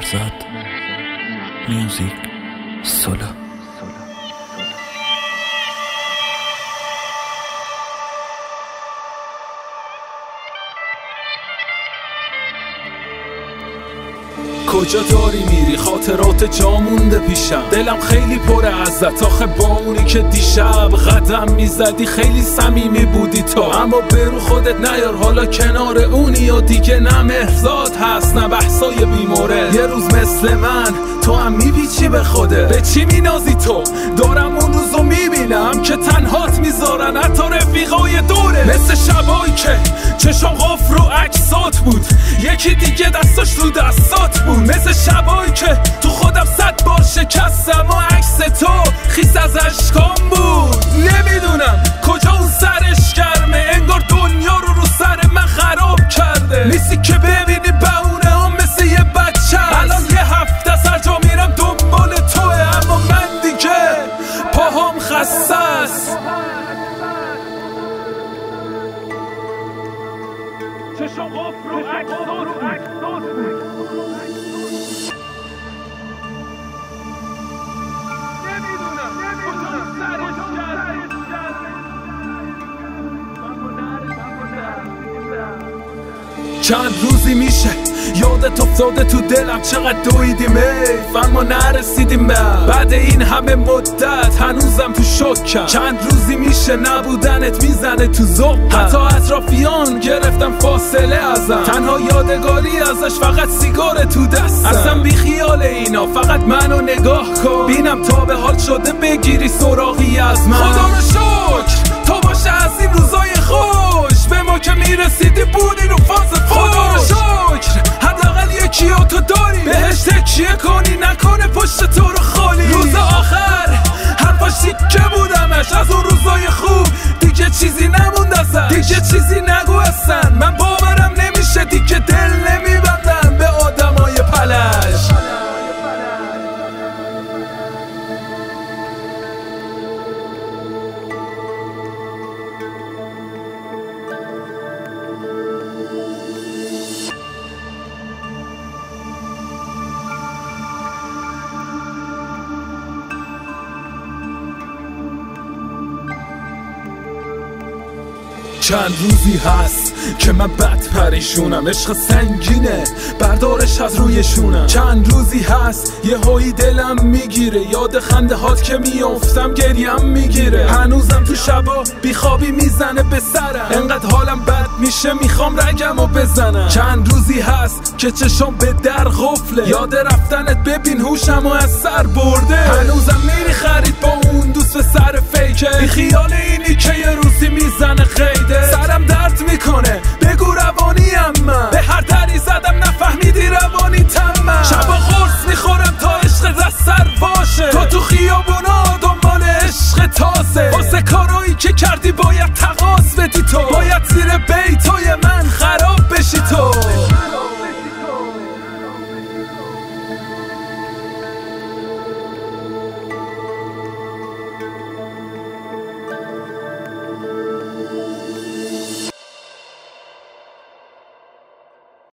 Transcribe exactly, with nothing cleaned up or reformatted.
مهرزاد میوزیک سولو. کجا داری میری؟ خاطرات جا مونده پیشم، دلم خیلی پره ازت. آخه با اونی که دیشب قدم میزدی خیلی صمیمی بودی تو، اما برو خودت نیار حالا کنار اونی و دیگه نه مهرزاد هست نه بحثای بیمورد. یه روز مثل من تو هم میپیچی به خوده، به چی مینازی تو؟ دارم اون روزو میبینم که تنهات میذارن حتی رفیقای دوره، مثل شبایی که چشم قفل رو عکسات بود یکی دیگه دستاش رو دستات بود، مثل شبایی که تو خودم صد بار شکستم و عکس تو خیس از اشکام بود. نمیدونم کجا اون سرش گرمه، انگار دنیا رو رو سر من خراب کرده. نیستی که ببینی بهونه هم مثل یه بچه هست. الان یه هفته سر جا میرم دنبال توه، اما من دیگه پاهام خسته است. چشم قفل رو عکسات بود. چند روزی میشه یادت افتاده تو دلم چقدر دویدیم ایف، اما نرسیدیم به بعد این همه مدت هنوزم تو شکم. چند روزی میشه نبودنت میزنه تو ذوق، حتی اطرافیان گرفتم فاصله ازم. تنها یادگاری ازش فقط سیگار تو دستم. اصلا بی خیال اینا، فقط منو نگاه کن بینم تا به حال شده بگیری سراغی از من. خدا رو شکر تو باشه از این روزای خوش، به ما که میرسیدی بودی رو فاز فوش. خدا رو شکر حداقل یکی ها تو داری، بهش تکیه کنی نکنه پشت تو رو خالی. روز آخر حرفاش تیکه بودمش از اون روزای خوب، دیگه چیزی نموند ازش، دیگه چیزی نگو اصلا. من باورم نمیشه دیگه دل نمیبندم به آدمای پلش. چند روزی هست که من بد پریشونم، عشق سنگینه بردارش از رویشونم. چند روزی هست یه هایی دلم میگیره، یاد خنده هات که میافتم گریم میگیره. هنوزم تو شبا بیخوابی میزنه به سرم، انقدر حالم بد میشه میخوام رگمو بزنم. چند روزی هست که چشم به در قفله، یاد رفتنت ببین هوشمو از سر برده. هنوزم میری خرید با اون دوست سر فیکه، بی خیال اینی که یه روزی میزنه خیده. سرم درد میکنه